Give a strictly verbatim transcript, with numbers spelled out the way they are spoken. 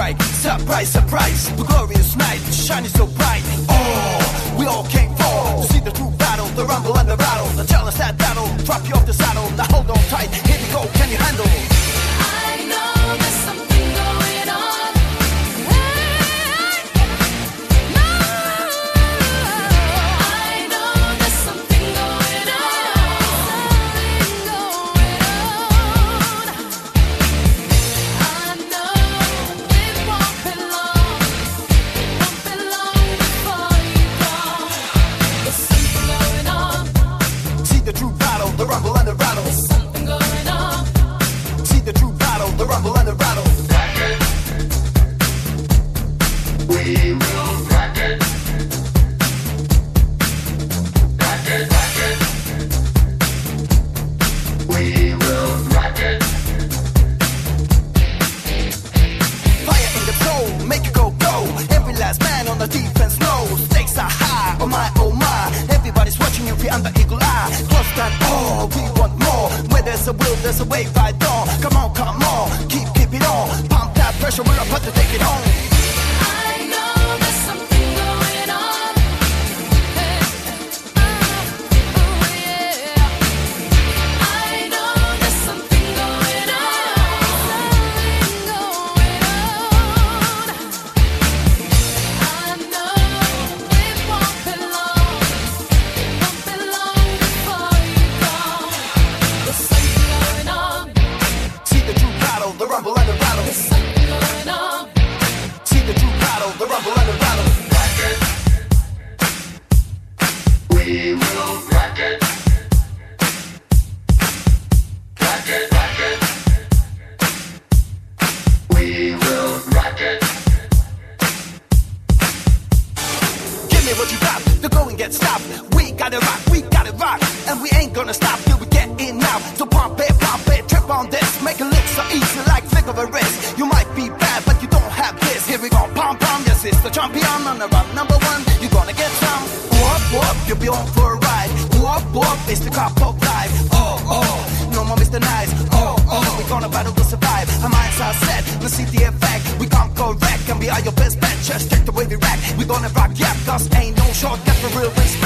strike. Surprise, surprise, the glorious night shining so bright. Oh, we all came for to see the true battle, the rumble and the rattle, the challenge that battle, drop you off the saddle. Now hold on tight, here we go, can you handle it? I know there's something going on. Hey, no. I know there's something going on. Something going on. I know it won't be long. Won't be long before you go. There's something going on. See the true battle, the rumble and the rattle. There's something going on. See the true battle, the rumble and the rattle. Rock it. We will rock it. Rock it, rock it. We will rock it. Fire in the soul, make it go, go. Every last man on the defense knows. Stakes are high, oh my, oh my. Everybody's watching you, be under eagle eye. Close down, oh, we want more. Where there's a will, there's a way right on. Come on, come on, keep, keep it on. Pump that pressure, we're about to take it home. I know there's something going on. Hey, oh yeah. I know there's something going on. Something going on. I know it won't be long. Won't be long before you go. There's something going on. See the true battle, the rumble and the rattle. There's something going on. See the true battle, the rumble and the rattle. Rock it. We will rock it. Rock it, rock it. We will rock it. Give me what you got, the going gets stopped. We got it rock, we got it rock. And we ain't gonna stop till we get in now. So pump it, pump it, trip on this. Make it look so easy like flick of a wrist. You might be bad, but you don't have this. Here we go, pump, pump, yes, it's the champion on the run. Number one, you gonna get some. Whoop, whoop, you'll be on for a ride. Whoop, whoop, it's the cop of life. Oh, oh, no more Mister Nice. Oh, oh, we gonna battle to survive. Our minds are set, let's see the effect. We come correct and we are your best bet. Just take the way we rack. We gonna rock, yeah, cause ain't no shortcut for real respect.